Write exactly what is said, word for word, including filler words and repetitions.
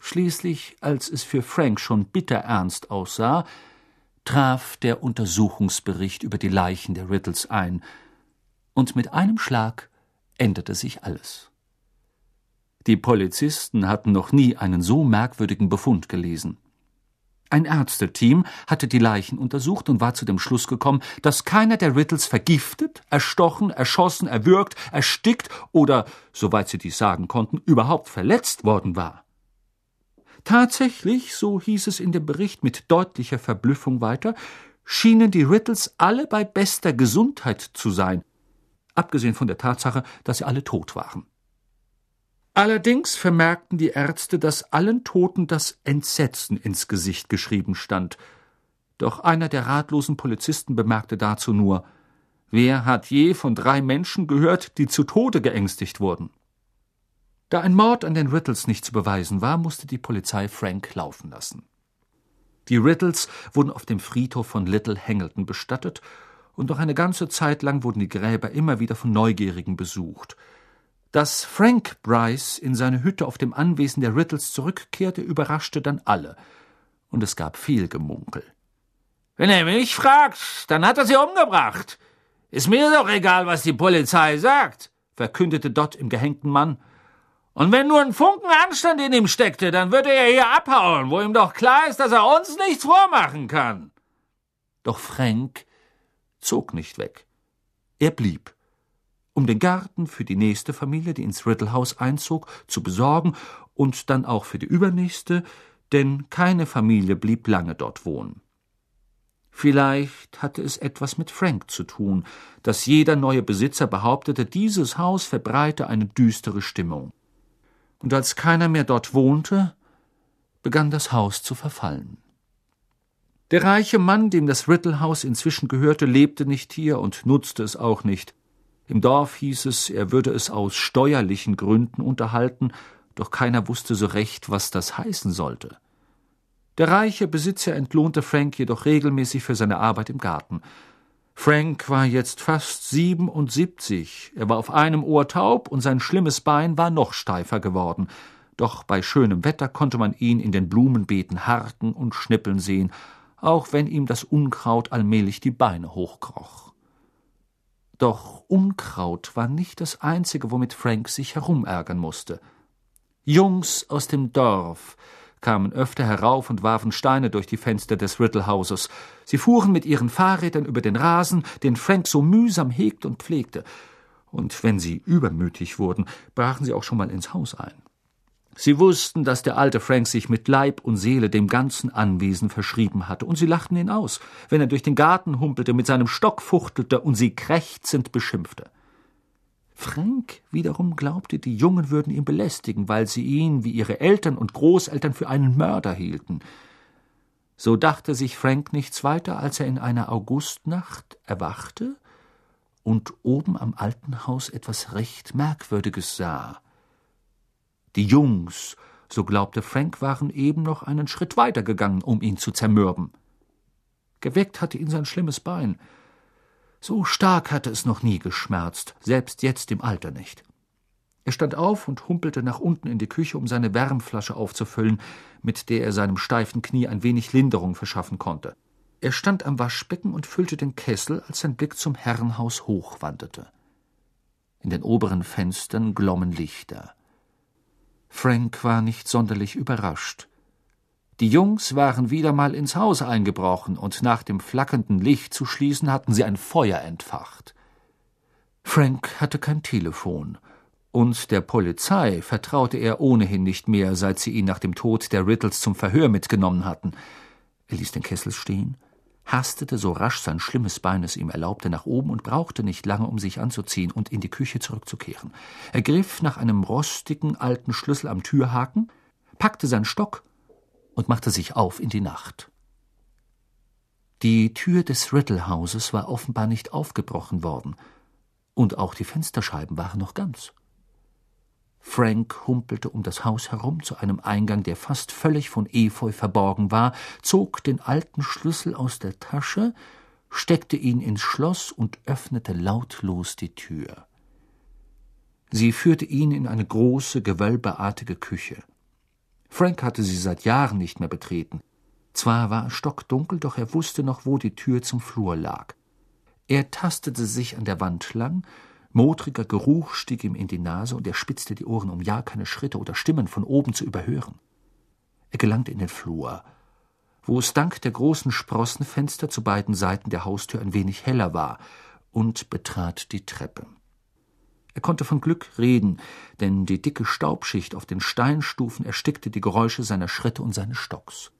Schließlich, als es für Frank schon bitterernst aussah, traf der Untersuchungsbericht über die Leichen der Riddles ein, und mit einem Schlag änderte sich alles. Die Polizisten hatten noch nie einen so merkwürdigen Befund gelesen. Ein Ärzteteam hatte die Leichen untersucht und war zu dem Schluss gekommen, dass keiner der Riddles vergiftet, erstochen, erschossen, erwürgt, erstickt oder, soweit sie dies sagen konnten, überhaupt verletzt worden war. Tatsächlich, so hieß es in dem Bericht mit deutlicher Verblüffung weiter, schienen die Riddles alle bei bester Gesundheit zu sein, abgesehen von der Tatsache, dass sie alle tot waren. Allerdings vermerkten die Ärzte, dass allen Toten das Entsetzen ins Gesicht geschrieben stand. Doch einer der ratlosen Polizisten bemerkte dazu nur: Wer hat je von drei Menschen gehört, die zu Tode geängstigt wurden? Da ein Mord an den Riddles nicht zu beweisen war, musste die Polizei Frank laufen lassen. Die Riddles wurden auf dem Friedhof von Little Hangleton bestattet, und noch eine ganze Zeit lang wurden die Gräber immer wieder von Neugierigen besucht. Dass Frank Bryce in seine Hütte auf dem Anwesen der Riddles zurückkehrte, überraschte dann alle, und es gab viel Gemunkel. »Wenn er mich fragt, dann hat er sie umgebracht. Ist mir doch egal, was die Polizei sagt«, verkündete Dot im gehängten Mann. »Und wenn nur ein Funken Anstand in ihm steckte, dann würde er hier abhauen, wo ihm doch klar ist, dass er uns nichts vormachen kann.« Doch Frank zog nicht weg. Er blieb, um den Garten für die nächste Familie, die ins Riddle-Haus einzog, zu besorgen und dann auch für die übernächste, denn keine Familie blieb lange dort wohnen. Vielleicht hatte es etwas mit Frank zu tun, dass jeder neue Besitzer behauptete, dieses Haus verbreite eine düstere Stimmung. Und als keiner mehr dort wohnte, begann das Haus zu verfallen. Der reiche Mann, dem das Riddle-Haus inzwischen gehörte, lebte nicht hier und nutzte es auch nicht. Im Dorf hieß es, er würde es aus steuerlichen Gründen unterhalten, doch keiner wusste so recht, was das heißen sollte. Der reiche Besitzer entlohnte Frank jedoch regelmäßig für seine Arbeit im Garten. Frank war jetzt fast siebenundsiebzig, er war auf einem Ohr taub und sein schlimmes Bein war noch steifer geworden. Doch bei schönem Wetter konnte man ihn in den Blumenbeeten harken und schnippeln sehen, auch wenn ihm das Unkraut allmählich die Beine hochkroch. Doch Unkraut war nicht das Einzige, womit Frank sich herumärgern musste. Jungs aus dem Dorf kamen öfter herauf und warfen Steine durch die Fenster des Riddle-Hauses. Sie fuhren mit ihren Fahrrädern über den Rasen, den Frank so mühsam hegte und pflegte. Und wenn sie übermütig wurden, brachen sie auch schon mal ins Haus ein. Sie wussten, dass der alte Frank sich mit Leib und Seele dem ganzen Anwesen verschrieben hatte, und sie lachten ihn aus, wenn er durch den Garten humpelte, mit seinem Stock fuchtelte und sie krächzend beschimpfte. Frank wiederum glaubte, die Jungen würden ihn belästigen, weil sie ihn, wie ihre Eltern und Großeltern, für einen Mörder hielten. So dachte sich Frank nichts weiter, als er in einer Augustnacht erwachte und oben am alten Haus etwas recht Merkwürdiges sah. Die Jungs, so glaubte Frank, waren eben noch einen Schritt weiter gegangen, um ihn zu zermürben. Geweckt hatte ihn sein schlimmes Bein. So stark hatte es noch nie geschmerzt, selbst jetzt im Alter nicht. Er stand auf und humpelte nach unten in die Küche, um seine Wärmflasche aufzufüllen, mit der er seinem steifen Knie ein wenig Linderung verschaffen konnte. Er stand am Waschbecken und füllte den Kessel, als sein Blick zum Herrenhaus hochwanderte. In den oberen Fenstern glommen Lichter. Frank war nicht sonderlich überrascht. Die Jungs waren wieder mal ins Haus eingebrochen, und nach dem flackernden Licht zu schließen, hatten sie ein Feuer entfacht. Frank hatte kein Telefon, und der Polizei vertraute er ohnehin nicht mehr, seit sie ihn nach dem Tod der Riddles zum Verhör mitgenommen hatten. Er ließ den Kessel stehen, hastete so rasch sein schlimmes Bein es ihm erlaubte nach oben und brauchte nicht lange, um sich anzuziehen und in die Küche zurückzukehren. Er griff nach einem rostigen alten Schlüssel am Türhaken, packte seinen Stock und machte sich auf in die Nacht. Die Tür des Riddle-Hauses war offenbar nicht aufgebrochen worden, und auch die Fensterscheiben waren noch ganz. Frank humpelte um das Haus herum zu einem Eingang, der fast völlig von Efeu verborgen war, zog den alten Schlüssel aus der Tasche, steckte ihn ins Schloss und öffnete lautlos die Tür. Sie führte ihn in eine große, gewölbeartige Küche. Frank hatte sie seit Jahren nicht mehr betreten. Zwar war es stockdunkel, doch er wusste noch, wo die Tür zum Flur lag. Er tastete sich an der Wand lang, modriger Geruch stieg ihm in die Nase und er spitzte die Ohren, um ja keine Schritte oder Stimmen von oben zu überhören. Er gelangte in den Flur, wo es dank der großen Sprossenfenster zu beiden Seiten der Haustür ein wenig heller war, und betrat die Treppe. Er konnte von Glück reden, denn die dicke Staubschicht auf den Steinstufen erstickte die Geräusche seiner Schritte und seines Stocks.